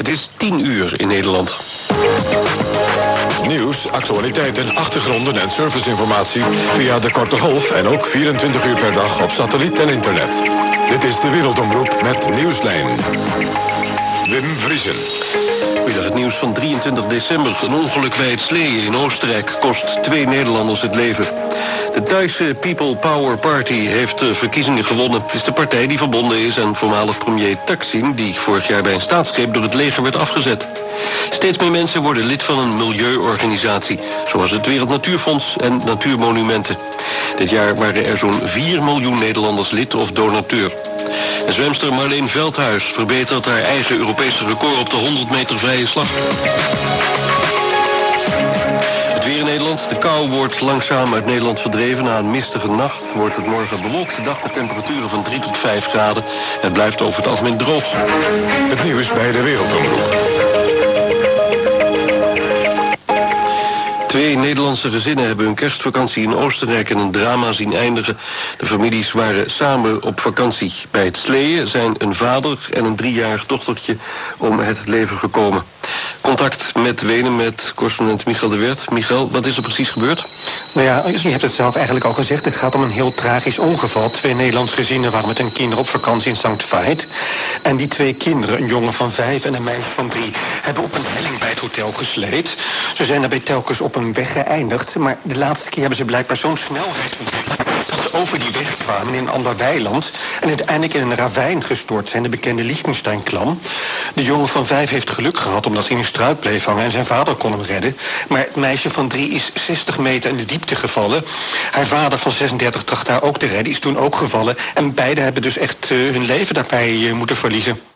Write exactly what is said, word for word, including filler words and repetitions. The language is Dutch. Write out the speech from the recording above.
Het is tien uur in Nederland. Nieuws, actualiteiten, achtergronden en serviceinformatie via de korte golf en ook vierentwintig uur per dag op satelliet en internet. Dit is de Wereldomroep met Nieuwslijn. Wim Vriezen. Goedendag, het nieuws van drieëntwintig december. Een ongeluk bij het Sleeën in Oostenrijk kost twee Nederlanders het leven. De Thaise People Power Party heeft de verkiezingen gewonnen. Het is de partij die verbonden is aan voormalig premier Thaksin, die vorig jaar bij een staatsgreep door het leger werd afgezet. Steeds meer mensen worden lid van een milieuorganisatie, zoals het Wereld Natuurfonds en Natuurmonumenten. Dit jaar waren er zo'n vier miljoen Nederlanders lid of donateur. En zwemster Marleen Veldhuis verbetert haar eigen Europese record op de honderd meter vrije slag. Het weer in Nederland. De kou wordt langzaam uit Nederland verdreven. Na een mistige nacht wordt het morgen bewolkt. De dag met temperaturen van drie tot vijf graden. Het blijft over het algemeen droog. Het nieuws bij de Wereldomroep. Twee Nederlandse gezinnen hebben hun kerstvakantie in Oostenrijk in een drama zien eindigen. De families waren samen op vakantie. Bij het Sleeën zijn een vader en een driejarig dochtertje om het leven gekomen. Contact met Wenen met correspondent Michael de Wert. Michael, wat is er precies gebeurd? Nou ja, je hebt het zelf eigenlijk al gezegd. Het gaat om een heel tragisch ongeval. Twee Nederlandse gezinnen waren met hun kinderen op vakantie in Sankt Veit. En die twee kinderen, een jongen van vijf en een meisje van drie, hebben op een helling bij het hotel gesleed. Ze zijn daarbij telkens op een weg geëindigd. Maar de laatste keer hebben ze blijkbaar zo'n snelheid ontwikkeld dat ze over die weg kwamen in een ander weiland en uiteindelijk in een ravijn gestort zijn, de bekende Liechtenstein-klam. De jongen van vijf heeft geluk gehad omdat hij in een struik bleef hangen en zijn vader kon hem redden. Maar het meisje van drie is zestig meter in de diepte gevallen. Haar vader van zesendertig tracht haar ook te redden, is toen ook gevallen. En beiden hebben dus echt uh, hun leven daarbij uh, moeten verliezen.